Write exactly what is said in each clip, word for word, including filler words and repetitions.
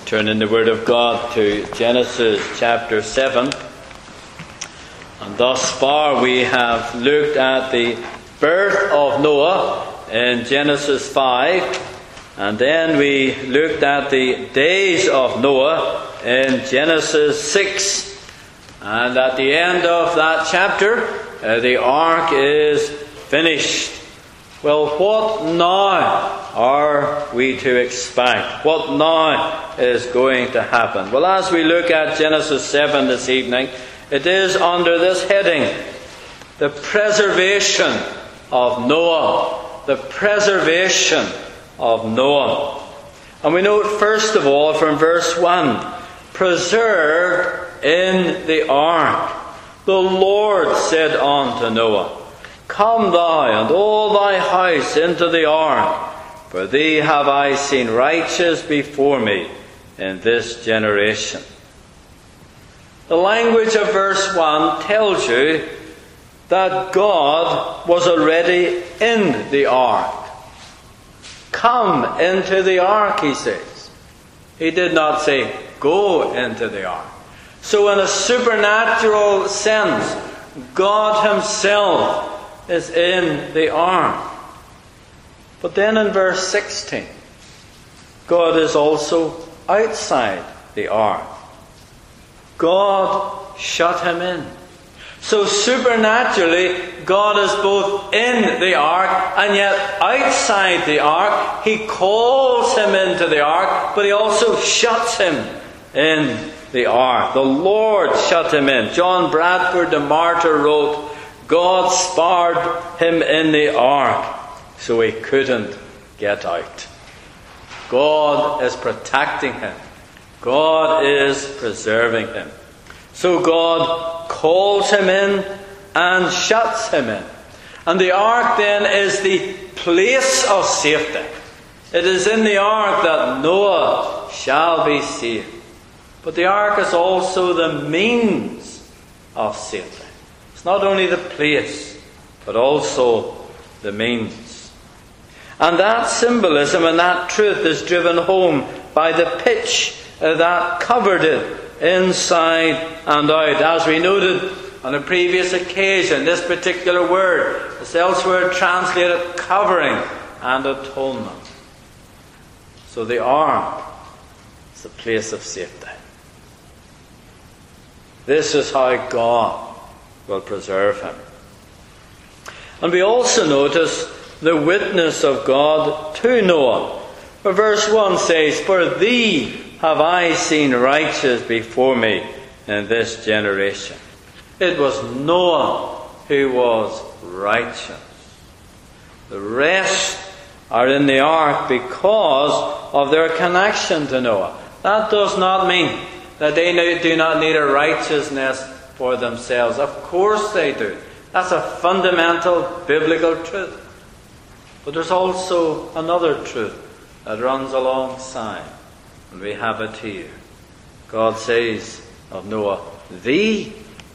Turn in the Word of God to Genesis chapter seven. And thus far we have looked at the birth of Noah in Genesis five. And then we looked at the days of Noah in Genesis six. And at the end of that chapter, uh, the ark is finished. Well, what now are we to expect? What now is going to happen? Well, as we look at Genesis seven this evening, it is under this heading, the preservation of Noah. The preservation of Noah. And we note first of all from verse one, preserved in the ark. The Lord said unto Noah, Come thou and all thy house into the ark, for thee have I seen righteous before me in this generation. The language of verse one tells you that God was already in the ark. Come into the ark, he says. He did not say, go into the ark. So in a supernatural sense, God himself is in the ark. But then in verse sixteen, God is also outside the ark. God shut him in. So supernaturally, God is both in the ark and yet outside the ark. He calls him into the ark, but he also shuts him in the ark. The Lord shut him in. John Bradford the martyr wrote, God sparred him in the ark so he couldn't get out. God is protecting him. God is preserving him. So God calls him in and shuts him in. And the ark then is the place of safety. It is in the ark that Noah shall be saved. But the ark is also the means of safety. It's not only the place, but also the means. And that symbolism and that truth is driven home by the pitch that covered it inside and out. As we noted on a previous occasion, this particular word is elsewhere translated covering and atonement. So the ark is a place of safety. This is how God will preserve him. And we also notice the witness of God to Noah. For verse one says, For thee have I seen righteous before me in this generation. It was Noah who was righteous. The rest are in the ark because of their connection to Noah. That does not mean that they do not need a righteousness for themselves. Of course they do. That's a fundamental biblical truth. But there's also another truth that runs alongside. And we have it here. God says of Noah, Thee,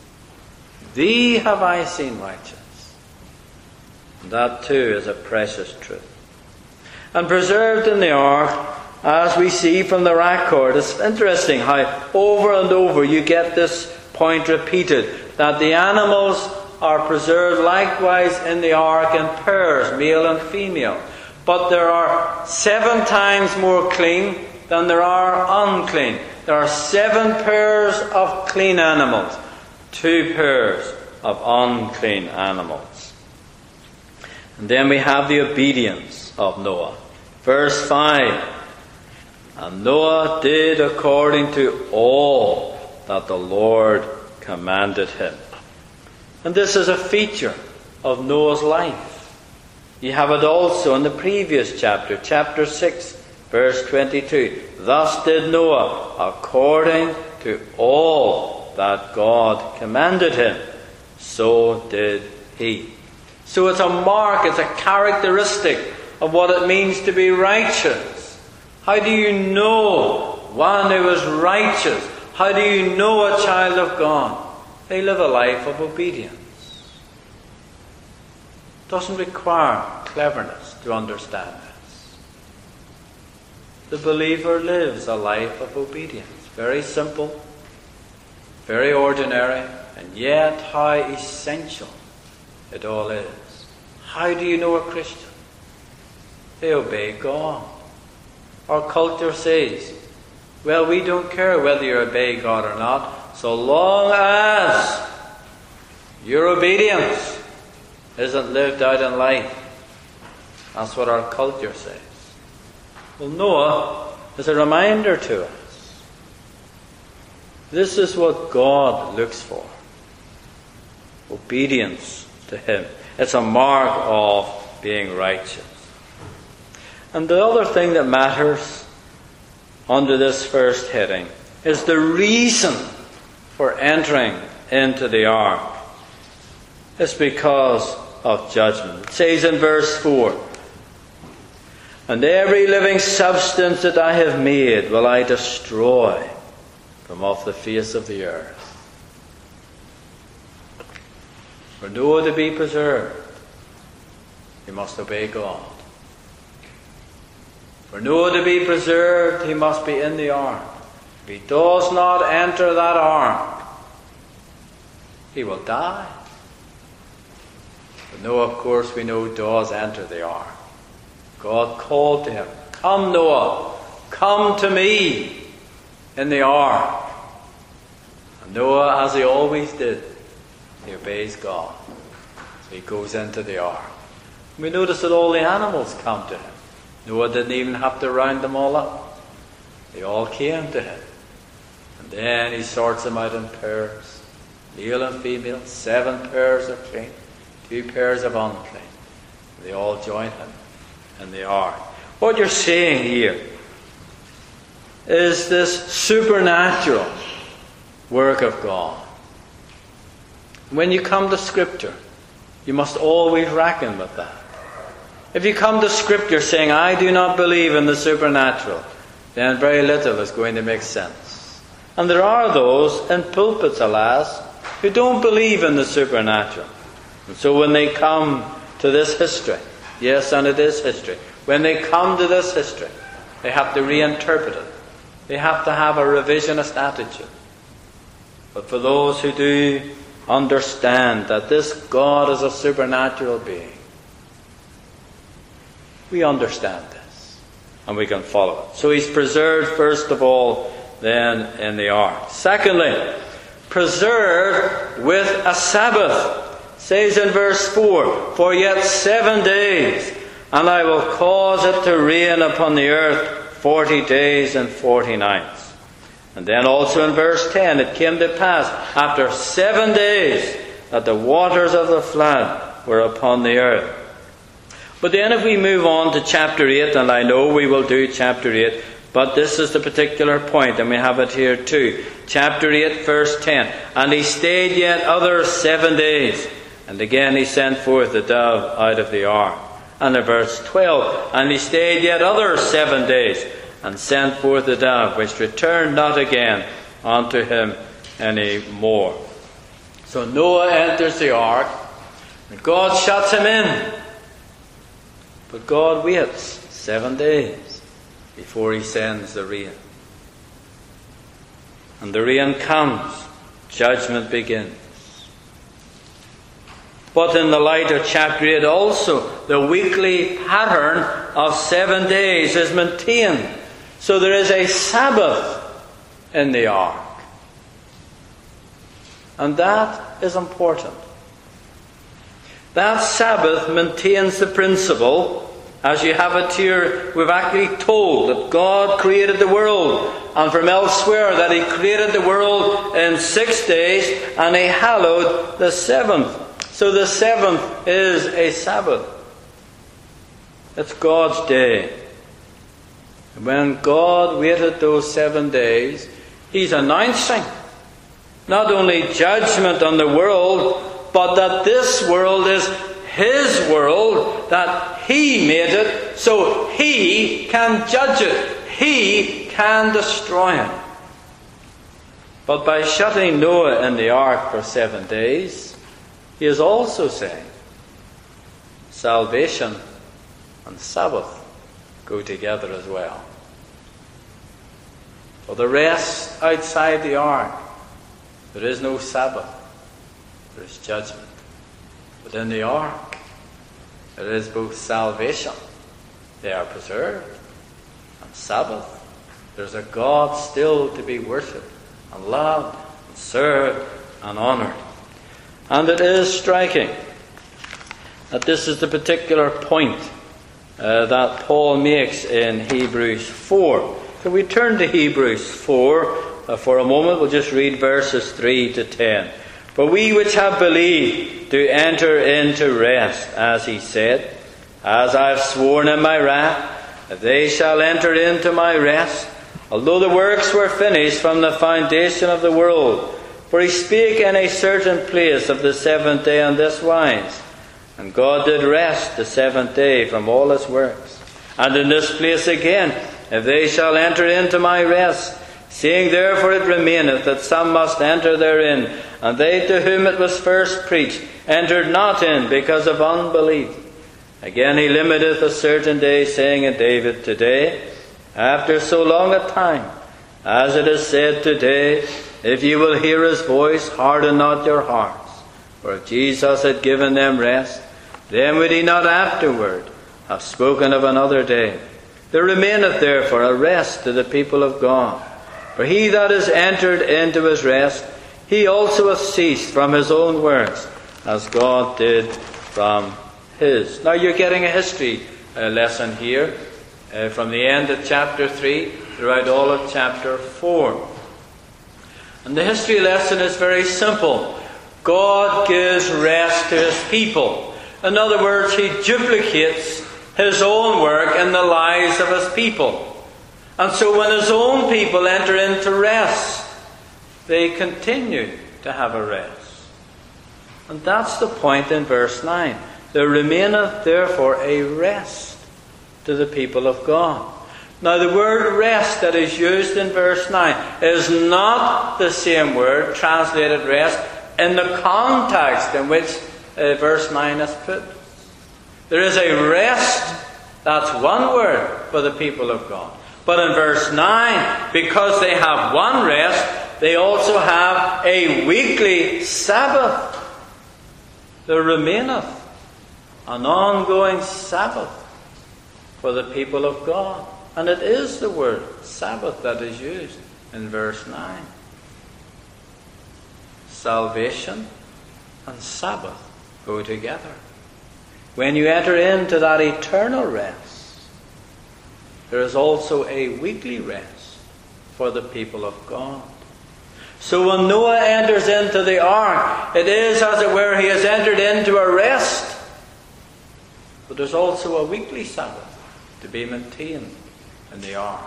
thee have I seen righteous. And that too is a precious truth. And preserved in the ark, as we see from the record, it's interesting how over and over you get this point repeated, that the animals are preserved likewise in the ark in pairs, male and female. But there are seven times more clean than there are unclean. There are seven pairs of clean animals, two pairs of unclean animals. And then we have the obedience of Noah. Verse five, And Noah did according to all that the Lord commanded him. And this is a feature of Noah's life. You have it also in the previous chapter, chapter six, verse twenty-two. Thus did Noah according to all that God commanded him. So did he. So it's a mark, it's a characteristic of what it means to be righteous. How do you know one who is righteous? How do you know a child of God? They live a life of obedience. It doesn't require cleverness to understand this. the believer lives a life of obedience. Very simple, very ordinary, and yet how essential it all is. How do you know a Christian? They obey God. Our culture says, well, we don't care whether you obey God or not, so long as your obedience isn't lived out in life. That's what our culture says. Well, Noah is a reminder to us. This is what God looks for. Obedience to Him. It's a mark of being righteous. And the other thing that matters under this first heading is the reason for entering into the ark. It's because of judgment. It says in verse four, and every living substance that I have made will I destroy from off the face of the earth. For Noah to be preserved, he must obey God. For Noah to be preserved, he must be in the ark. If he does not enter that ark, he will die. But Noah, of course, we know does enter the ark. God called to him, come Noah, come to me in the ark. And Noah, as he always did, he obeys God. So he goes into the ark. We notice that all the animals come to him. Noah didn't even have to round them all up. They all came to him. And then he sorts them out in pairs. Male and female, seven pairs of clean, two pairs of unclean. They all join him in the ark. What you're seeing here is this supernatural work of God. When you come to Scripture, you must always reckon with that. If you come to Scripture saying, I do not believe in the supernatural, then very little is going to make sense. And there are those in pulpits, alas, who don't believe in the supernatural. And so when they come to this history, yes, and it is history, when they come to this history, they have to reinterpret it. They have to have a revisionist attitude. But for those who do understand that this God is a supernatural being, we understand this, and we can follow it. So he's preserved, first of all, then in the ark. Secondly, preserved with a Sabbath. It says in verse four, for yet seven days, and I will cause it to rain upon the earth forty days and forty nights. And then also in verse ten, it came to pass, after seven days, that the waters of the flood were upon the earth. But then if we move on to chapter eight, and I know we will do chapter eight, but this is the particular point, and we have it here too. Chapter eight, verse ten. And he stayed yet other seven days, and again he sent forth the dove out of the ark. And in verse twelve, and he stayed yet other seven days, and sent forth the dove, which returned not again unto him any more. So Noah enters the ark, and God shuts him in. But God waits seven days before he sends the rain. And the rain comes, judgment begins. But in the light of chapter eight also, the weekly pattern of seven days is maintained. So there is a Sabbath in the ark. And that is important. That Sabbath maintains the principle, as you have it here, we've actually told that God created the world, and from elsewhere that he created the world in six days, and he hallowed the seventh. So the seventh is a Sabbath. It's God's day. And when God waited those seven days, he's announcing not only judgment on the world, but that this world is his world, that he made it, so he can judge it. He can destroy it. But by shutting Noah in the ark for seven days, he is also saying salvation and Sabbath go together as well. For the rest outside the ark, there is no Sabbath, there is judgment. But in the ark, there is both salvation, they are preserved, and Sabbath. There's a God still to be worshipped and loved and served and honoured. And it is striking that this is the particular point uh, that Paul makes in Hebrews four. So we turn to Hebrews four uh, for a moment. We'll just read verses three to ten. For we which have believed do enter into rest, as he said, as I have sworn in my wrath, that they shall enter into my rest, although the works were finished from the foundation of the world. For he spake in a certain place of the seventh day on this wise, and God did rest the seventh day from all his works. And in this place again, if they shall enter into my rest, seeing therefore it remaineth that some must enter therein, and they to whom it was first preached entered not in because of unbelief. Again he limiteth a certain day, saying in David, today, after so long a time, as it is said today, if ye will hear his voice, harden not your hearts. For if Jesus had given them rest, then would he not afterward have spoken of another day. There remaineth therefore a rest to the people of God. For he that is entered into his rest, he also hath ceased from his own works, as God did from his. Now you're getting a history uh, lesson here, uh, from the end of chapter three throughout all of chapter four. And the history lesson is very simple. God gives rest to his people. In other words, he duplicates his own work in the lives of his people. And so when his own people enter into rest, they continue to have a rest. And that's the point in verse nine. There remaineth therefore a rest to the people of God. Now the word rest that is used in verse nine is not the same word translated rest in the context in which uh, verse nine is put. There is a rest, that's one word for the people of God. But in verse nine, because they have one rest, they also have a weekly Sabbath. There remaineth an ongoing Sabbath for the people of God. And it is the word Sabbath that is used in verse nine. Salvation and Sabbath go together. When you enter into that eternal rest, there is also a weekly rest for the people of God. So when Noah enters into the ark, it is, as it were, he has entered into a rest. But there's also a weekly Sabbath to be maintained in the ark.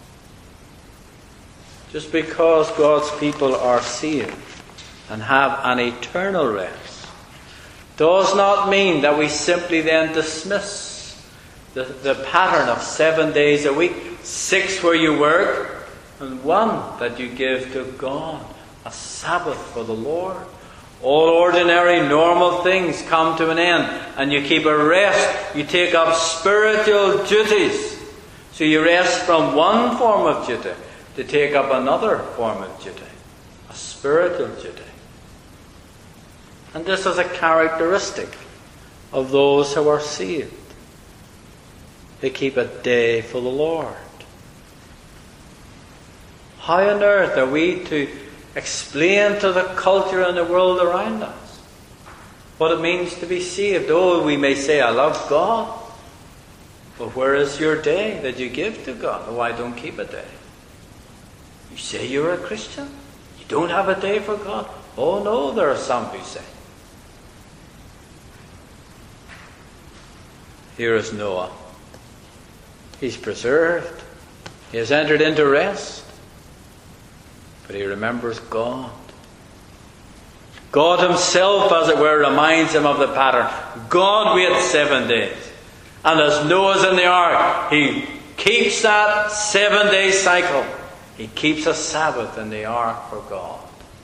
Just because God's people are saved and have an eternal rest does not mean that we simply then dismiss the, the pattern of seven days a week, six where you work, and one that you give to God, a Sabbath for the Lord. All ordinary, normal things come to an end, and you keep a rest. You take up spiritual duties. So you rest from one form of duty to take up another form of duty, a spiritual duty. And this is a characteristic of those who are saved. They keep a day for the Lord. How on earth are we to explain to the culture and the world around us what it means to be saved? Oh, we may say, I love God. But where is your day that you give to God? Oh, I don't keep a day. You say you're a Christian? You don't have a day for God? Oh no, there are some who say. Here is Noah. He's preserved. He has entered into rest. But he remembers God. God himself, as it were, reminds him of the pattern. God waits seven days. And as Noah's in the ark, he keeps that seven-day cycle. He keeps a Sabbath in the ark for God.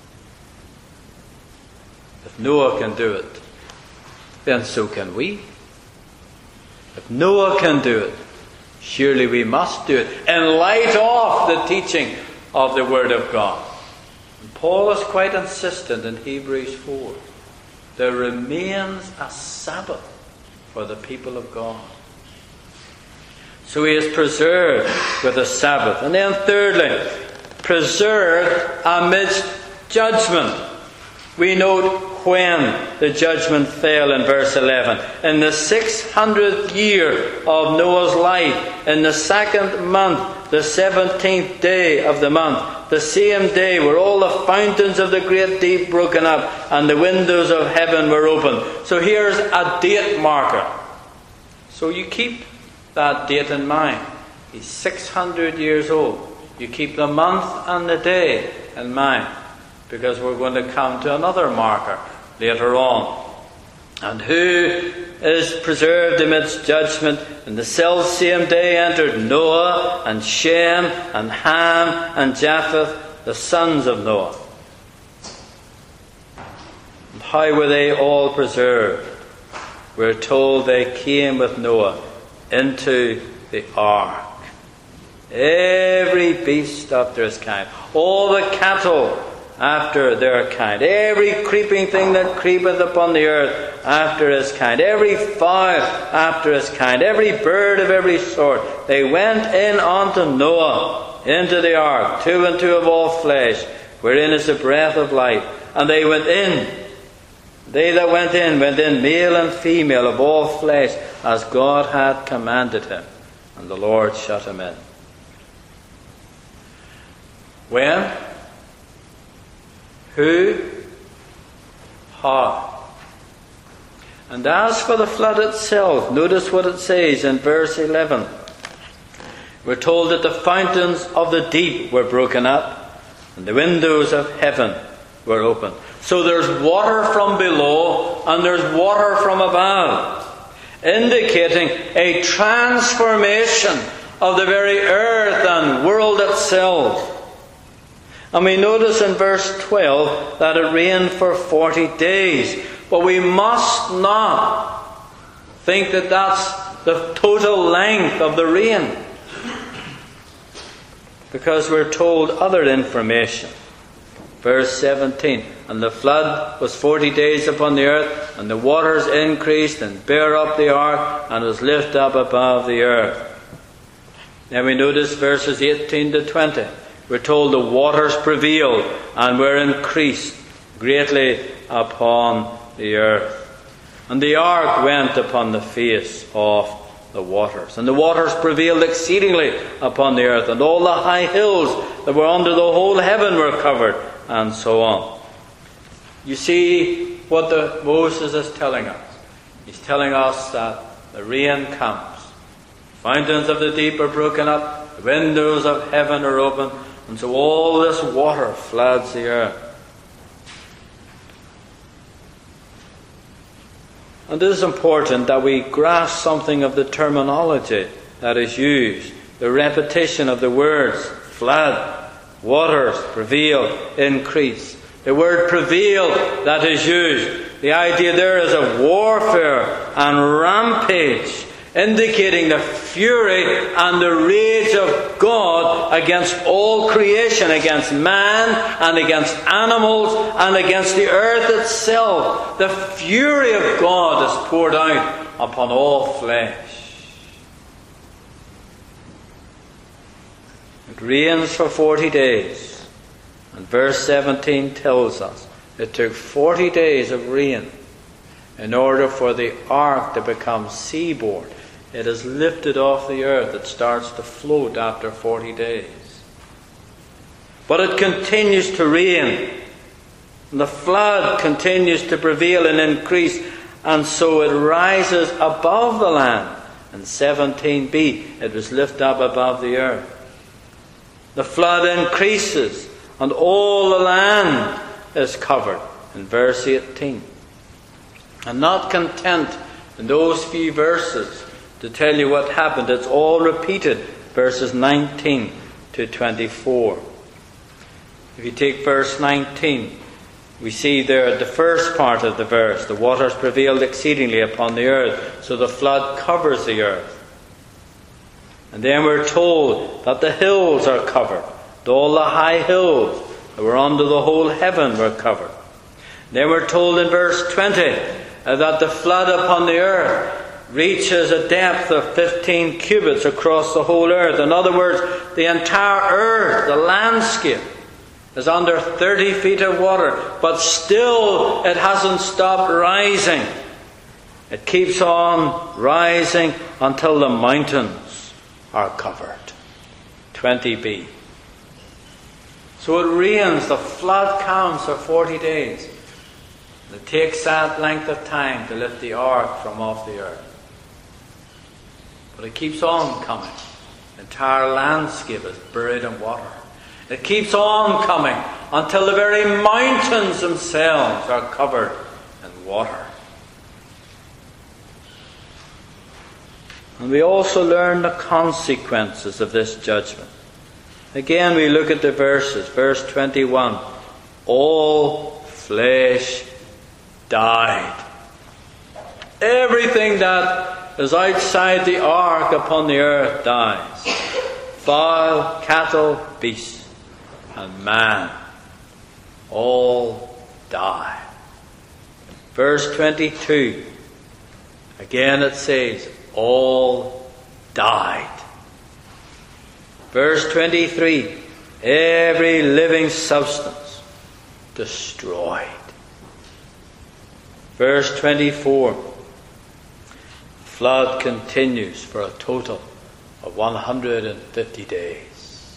If Noah can do it, then so can we. If Noah can do it, surely we must do it. In light of the teaching of the Word of God. And Paul is quite insistent in Hebrews four. There remains a Sabbath for the people of God. So he is preserved with a Sabbath. And then thirdly, preserved amidst judgment. We note when the judgment fell in verse eleven. In the six hundredth year of Noah's life, in the second month, the seventeenth day of the month, the same day were all the fountains of the great deep broken up, and the windows of heaven were opened. So here's a date marker. So you keep that date in mind. He's six hundred years old. You keep the month and the day in mind, because we're going to come to another marker later on. And who is preserved amidst judgment? In the selfsame day entered Noah and Shem and Ham and Japheth, the sons of Noah. And how were they all preserved? We're told they came with Noah into the ark. Every beast after his kind, all the cattle after their kind, every creeping thing that creepeth upon the earth after his kind, every fowl after his kind, every bird of every sort. They went in unto Noah into the ark, two and two of all flesh, wherein is the breath of life. And they went in. They that went in, went in male and female of all flesh, as God had commanded him. And the Lord shut him in. When? Who? How? And as for the flood itself, notice what it says in verse eleven. We're told that the fountains of the deep were broken up, and the windows of heaven were opened. So there's water from below, and there's water from above, indicating a transformation of the very earth and world itself. And we notice in verse twelve that it rained for forty days. But we must not think that that's the total length of the rain, because we're told other information. Verse seventeen, and the flood was forty days upon the earth, and the waters increased and bare up the ark, and was lifted up above the earth. Then we notice verses eighteen to twenty. We're told the waters prevailed and were increased greatly upon the earth. And the ark went upon the face of the waters. And the waters prevailed exceedingly upon the earth. And all the high hills that were under the whole heaven were covered. And so on. You see what the Moses is telling us. He's telling us that the rain comes. Fountains of the deep are broken up. The windows of heaven are open. And so all this water floods the earth. And it is important that we grasp something of the terminology that is used. The repetition of the words flood, waters, prevail, increase. The word prevail that is used. The idea there is of warfare and rampage, indicating the fury and the rage of God against all creation, against man and against animals and against the earth itself. The fury of God is poured out upon all flesh. It rains for forty days. And verse seventeen tells us it took forty days of rain in order for the ark to become seaboard. It is lifted off the earth. It starts to float after forty days. But it continues to rain. And the flood continues to prevail and increase. And so it rises above the land. In seventeen b, it was lifted up above the earth. The flood increases. And all the land is covered. In verse eighteen. And not content in those few verses to tell you what happened, it's all repeated, verses nineteen to twenty-four. If you take verse nineteen, we see there at the first part of the verse, the waters prevailed exceedingly upon the earth, so the flood covers the earth. And then we're told that the hills are covered, And all the high hills that were under the whole heaven were covered. Then we're told in verse twenty uh, that the flood upon the earth reaches a depth of fifteen cubits across the whole earth. In other words, the entire earth, the landscape, is under thirty feet of water, but still it hasn't stopped rising. It keeps on rising until the mountains are covered. twenty b. So it rains, the flood counts for forty days. It takes that length of time to lift the ark from off the earth. But it keeps on coming. The entire landscape is buried in water. It keeps on coming until the very mountains themselves are covered in water. And we also learn the consequences of this judgment. Again, we look at the verses. Verse twenty-one. All flesh died. Everything that is outside the ark upon the earth dies. Fowl, cattle, beasts, and man. All die. Verse twenty-two. Again it says, all died. Verse twenty-three. Every living substance destroyed. Verse twenty-four. Flood continues for a total of one hundred fifty days.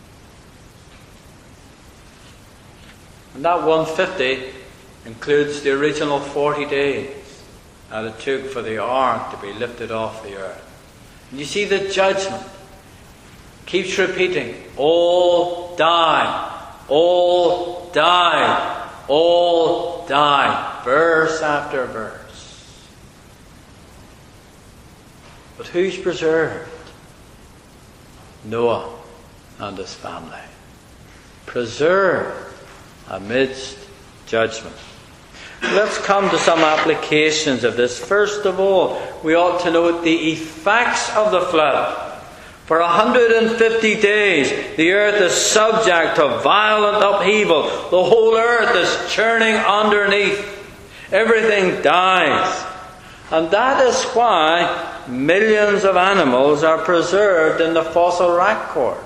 And that one hundred fifty includes the original forty days that it took for the ark to be lifted off the earth. And you see the judgment keeps repeating, all die, all die, all die, verse after verse. But who's preserved? Noah and his family. Preserved amidst judgment. Let's come to some applications of this. First of all, we ought to note the effects of the flood. For one hundred fifty days, the earth is subject to violent upheaval. The whole earth is churning underneath. Everything dies. And that is why millions of animals are preserved in the fossil record.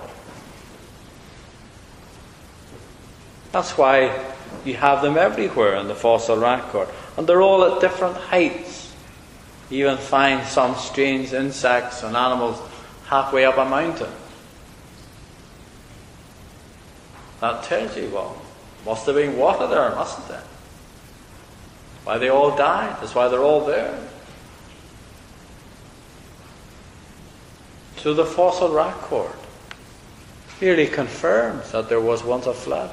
That's why you have them everywhere in the fossil record. And they're all at different heights. You even find some strange insects and animals halfway up a mountain. That tells you, well, must have been water there, mustn't there? Why they all died. That's why they're all there. So the fossil record clearly confirms that there was once a flood.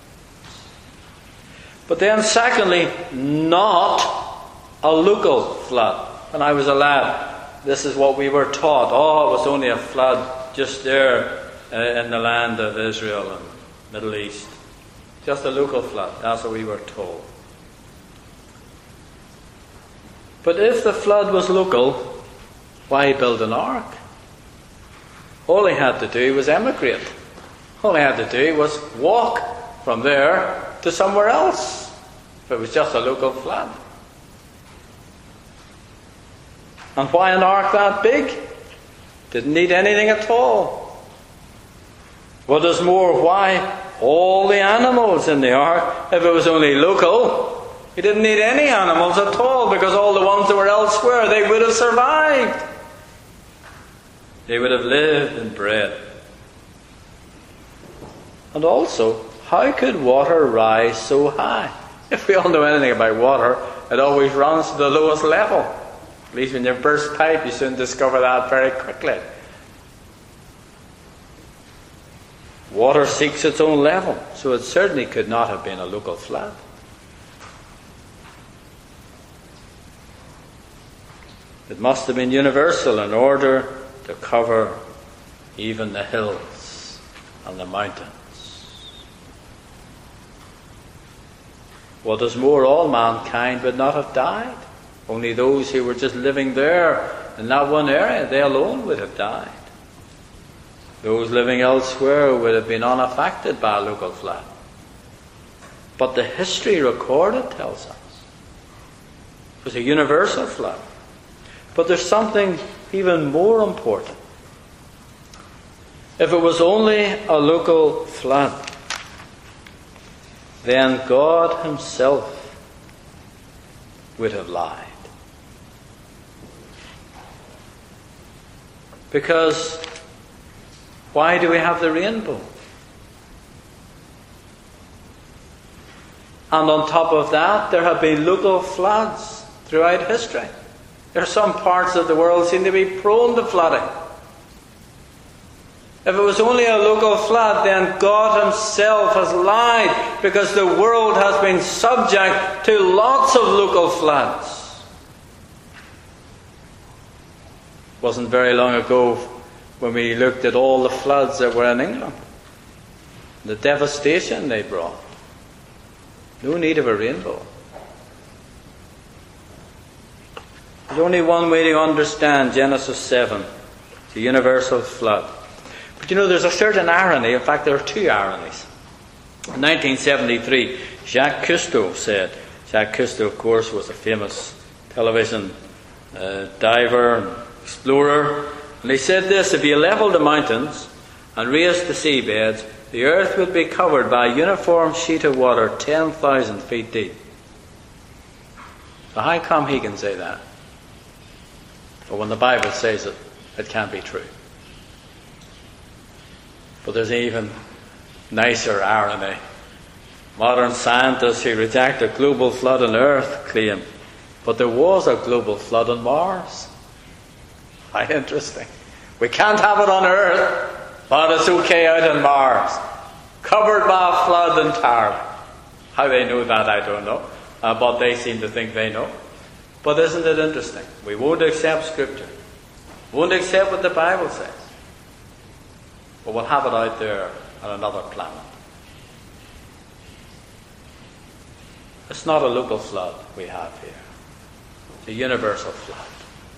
But then secondly, not a local flood. When I was a lad, this is what we were taught. Oh, it was only a flood just there uh, in the land of Israel and Middle East. Just a local flood. That's what we were told. But if the flood was local, why build an ark? All he had to do was emigrate. All he had to do was walk from there to somewhere else. If it was just a local flood. And why an ark that big? Didn't need anything at all. What is more, why all the animals in the ark if it was only local? He didn't need any animals at all, because all the ones that were elsewhere, they would have survived. They would have lived and bred. And also, how could water rise so high? If we all know anything about water, it always runs to the lowest level. At least when you burst pipe, you soon discover that very quickly. Water seeks its own level, so it certainly could not have been a local flood. It must have been universal in order to cover even the hills and the mountains. What is more, all mankind would not have died. Only those who were just living there in that one area, they alone would have died. Those living elsewhere would have been unaffected by a local flood. But the history recorded tells us it was a universal flood. But there's something even more important. If it was only a local flood, then God himself would have lied. Because why do we have the rainbow? And on top of that, there have been local floods throughout history. There are some parts of the world seem to be prone to flooding. If it was only a local flood, then God himself has lied, because the world has been subject to lots of local floods. It wasn't very long ago when we looked at all the floods that were in England, the devastation they brought. No need of a rainbow. There's only one way to understand Genesis seven, the universal flood. But you know, there's a certain irony. In fact, there are two ironies. In nineteen seventy-three, Jacques Cousteau said, Jacques Cousteau, of course, was a famous television uh, diver and explorer, and he said this: if you leveled the mountains and raised the seabeds, the earth would be covered by a uniform sheet of water ten thousand feet deep. So how come he can say that? But when the Bible says it, it can't be true. But there's an even nicer irony. Modern scientists who reject a global flood on Earth claim, but there was a global flood on Mars. How interesting. We can't have it on Earth, but it's okay out on Mars. Covered by a flood entirely. How they know that, I don't know. Uh, but they seem to think they know. But isn't it interesting? We won't accept Scripture. Won't accept what the Bible says. But we'll have it out there on another planet. It's not a local flood we have here. It's a universal flood.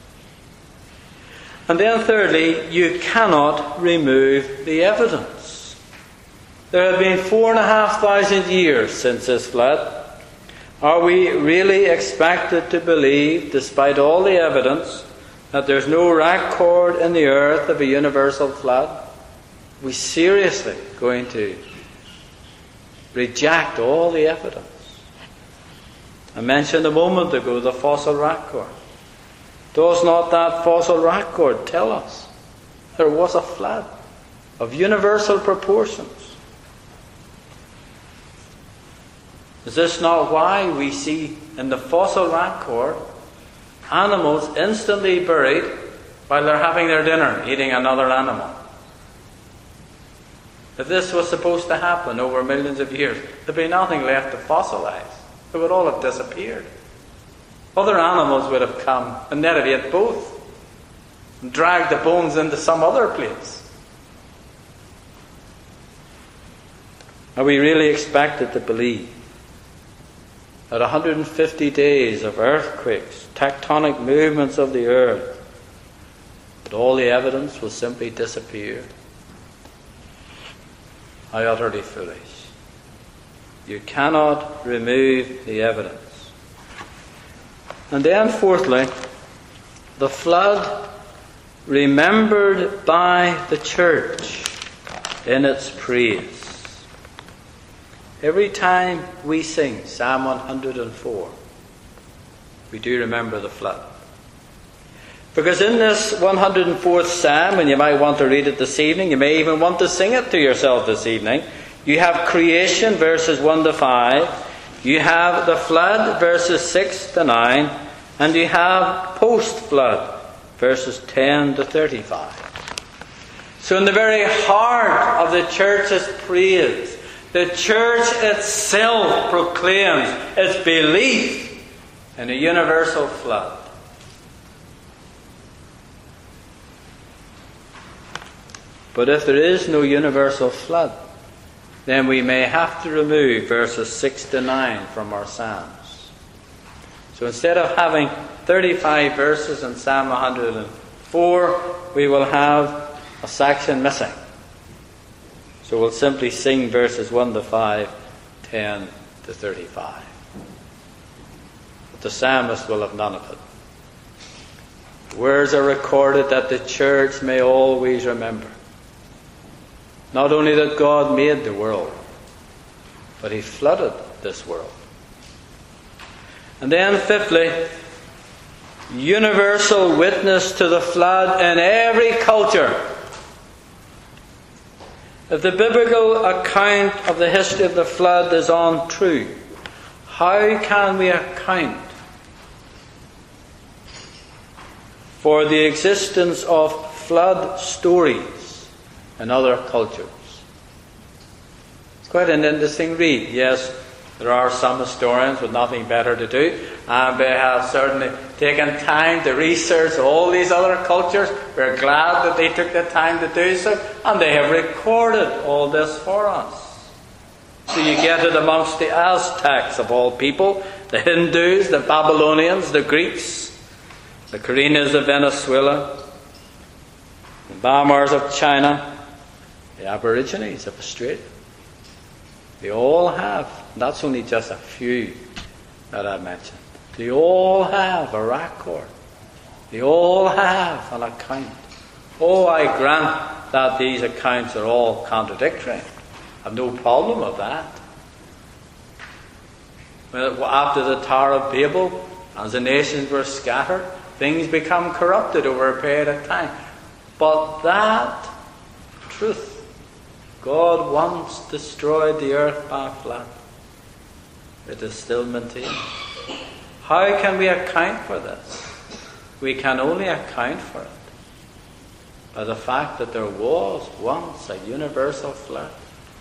And then thirdly, you cannot remove the evidence. There have been four and a half thousand years since this flood. Are we really expected to believe, despite all the evidence, that there's no record in the earth of a universal flood? Are we seriously going to reject all the evidence? I mentioned a moment ago the fossil record. Does not that fossil record tell us there was a flood of universal proportions? Is this not why we see in the fossil record animals instantly buried while they're having their dinner, eating another animal? If this was supposed to happen over millions of years, there'd be nothing left to fossilize. It would all have disappeared. Other animals would have come and they'd have ate both and dragged the bones into some other place. Are we really expected to believe that one hundred fifty days of earthquakes, tectonic movements of the earth, that all the evidence will simply disappear? How utterly foolish. You cannot remove the evidence. And then fourthly, the flood remembered by the church in its praise. Every time we sing Psalm one hundred four, we do remember the flood. Because in this one hundred fourth Psalm, and you might want to read it this evening, you may even want to sing it to yourself this evening, you have creation, verses one to five, you have the flood, verses six to nine, and you have post-flood, verses ten to thirty-five. So in the very heart of the church's praise, the church itself proclaims its belief in a universal flood. But if there is no universal flood, then we may have to remove verses six to nine from our psalms. So instead of having thirty-five verses in Psalm one hundred four, we will have a section missing. So we'll simply sing verses one to five, ten to thirty-five. But the psalmist will have none of it. Words are recorded that the church may always remember. Not only that God made the world, but he flooded this world. And then fifthly, universal witness to the flood in every culture. If the biblical account of the history of the flood is untrue, how can we account for the existence of flood stories in other cultures? It's quite an interesting read. Yes, there are some historians with nothing better to do, and they have certainly taken time to research all these other cultures. We're glad that they took the time to do so, and they have recorded all this for us. So you get it amongst the Aztecs of all people, the Hindus, the Babylonians, the Greeks, the Koreans of Venezuela, the Bamars of China, the Aborigines of Australia. They all have, and that's only just a few that I mentioned. They all have a record. They all have an account. Oh, I grant that these accounts are all contradictory. I have no problem with that. Well, after the Tower of Babel, as the nations were scattered, things become corrupted over a period of time. But that truth, God once destroyed the earth by a flood, it is still maintained. How can we account for this? We can only account for it by the fact that there was once a universal flood.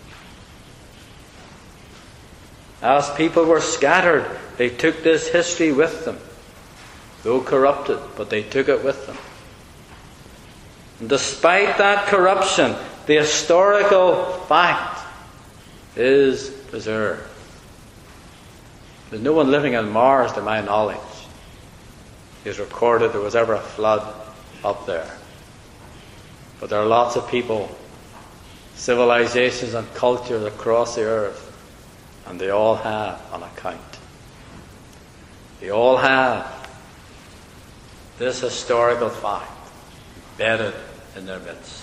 As people were scattered, they took this history with them, though corrupted, but they took it with them. And despite that corruption, the historical fact is preserved. There's no one living on Mars, to my knowledge, is recorded there was ever a flood up there. But there are lots of people, civilizations and cultures across the earth, and they all have an account. They all have this historical fact embedded in their midst.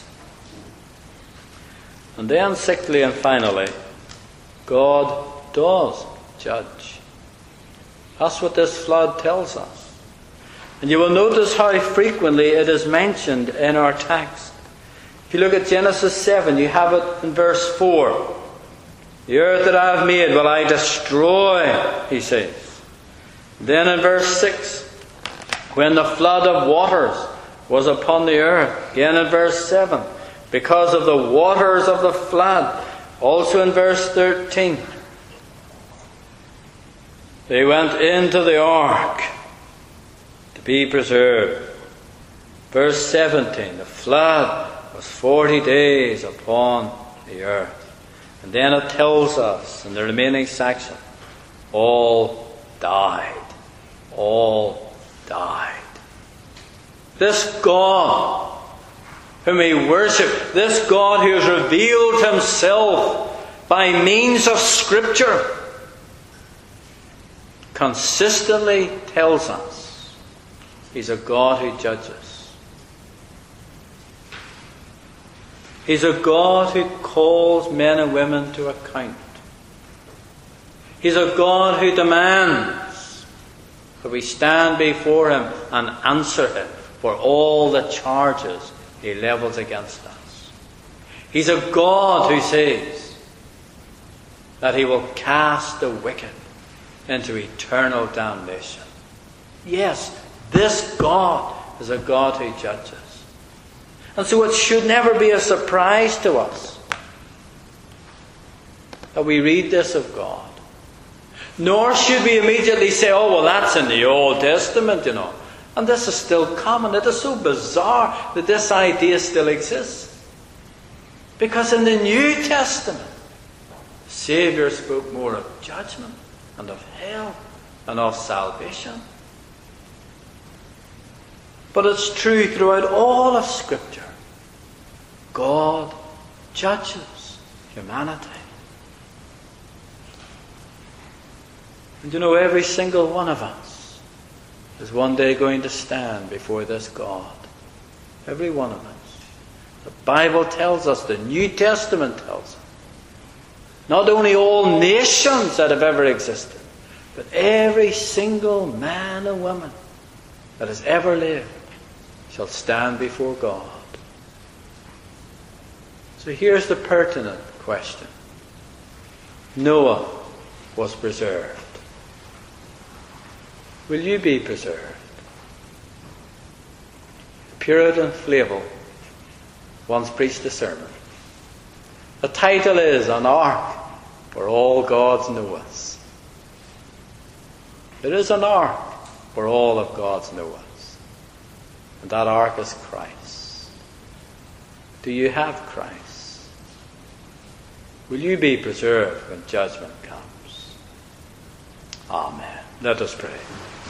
And then, sixthly and finally, God does judge. That's what this flood tells us. And you will notice how frequently it is mentioned in our text. If you look at Genesis seven, you have it in verse four. The earth that I have made will I destroy, he says. Then in verse six, when the flood of waters was upon the earth. Again in verse seven, because of the waters of the flood. Also in verse thirteen, they went into the ark to be preserved. Verse seventeen, the flood was forty days upon the earth. And then it tells us in the remaining section, all died. All died. This God whom we worship, this God who has revealed himself by means of Scripture, consistently tells us he's a God who judges. He's a God who calls men and women to account. He's a God who demands that we stand before him and answer him for all the charges he levels against us. He's a God who says that he will cast the wicked into eternal damnation. Yes, this God is a God who judges. And so it should never be a surprise to us that we read this of God. Nor should we immediately say, oh, well, that's in the Old Testament, you know. And this is still common. It is so bizarre that this idea still exists. Because in the New Testament, the Saviour spoke more of judgment and of hell and of salvation. But it's true throughout all of Scripture. God judges. humanity. And you know, every single one of us is one day going to stand before this God. Every one of us. The Bible tells us, the New Testament tells us, not only all nations that have ever existed, but every single man and woman that has ever lived shall stand before God. So here's the pertinent question. Noah was preserved. Will you be preserved? Puritan Flavel once preached a sermon. The title is An Ark for All God's Noahs. It is an ark for all of God's Noahs. And that ark is Christ. Do you have Christ? Will you be preserved when judgment comes? Amen. Let us pray.